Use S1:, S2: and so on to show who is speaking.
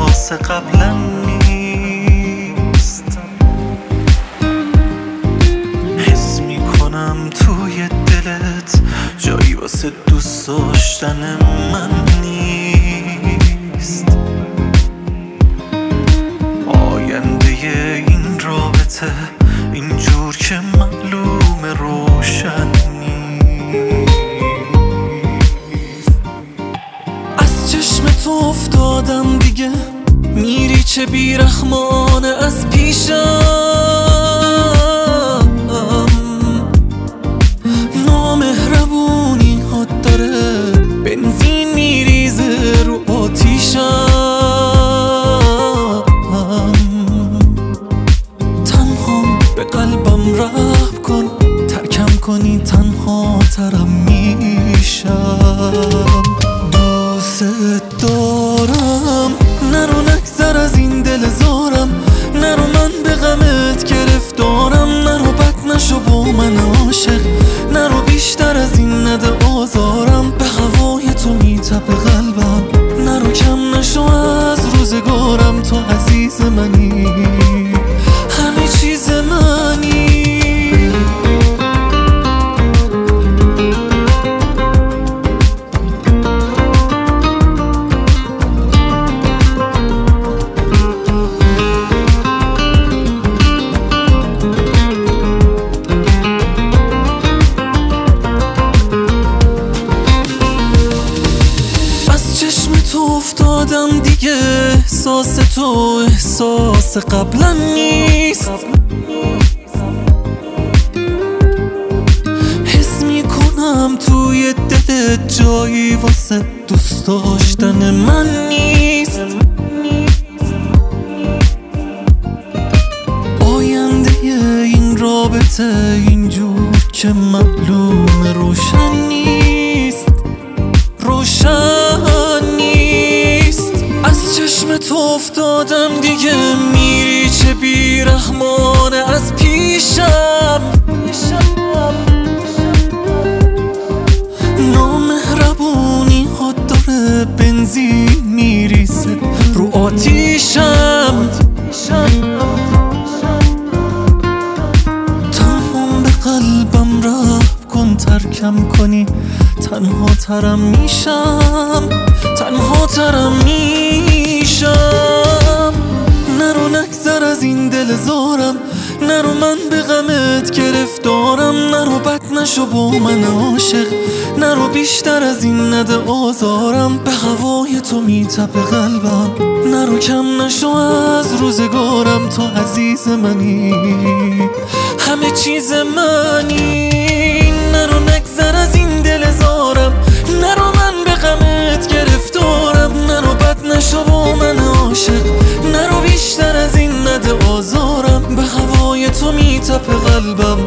S1: احساس قبلا نیست. حس میکنم توی دلت جایی واسه دوست داشتن من نیست. آینده این رابطه اینجور که معلوم روشن نیست. از چشم تو افتادم دیگه، میری چه بیرحمانه از پیشم. نامهربونی ها داره بنزین میریزه رو آتیشم. تنها به قلبم رحم کن، ترکم کنی تنها ترم میشم. دوست دارم، نرو نگذر از این دل زارم، نرو من به غمت گرفتارم، نرو بد نشو با من عاشق، نرو بیشتر از این نده آزارم. به هوای تو میتپه قلبم، نرو کم نشو از روزگارم. تو عزیز منی، همه چیز منی. تو افتادم دیگه، احساس تو احساس قبلا نیست. حس میکنم توی دلت جایی واسه دوست داشتن من نیست. آینده این رابطه اینجور که معلوم روشن نیست، روشن نیست. از چشم تو افتادم دیگه، میری چه بیرحمانه از پیشم. نامهربونی ها داره بنزین میریزه رو آتیشم. تنها به قلبم رحم کن، ترکم کنی تنها ترم میشم، تنها ترم میشم. نرو نگذر از این دل زارم، نرو من به غمت گرفتارم، نرو بد نشو با من عاشق، نرو بیشتر از این نده آزارم. به هوای تو میتپه قلبم، نرو کم نشو از روزگارم. تو عزیز منی، همه چیز منی. نرو نگذر از این دل زارم، نرو من به غمت گرفتارم، نرو بد نشو با من عاشق، نرو بیشتر از این نده آزارم. به هوای تو میتپه قلبم،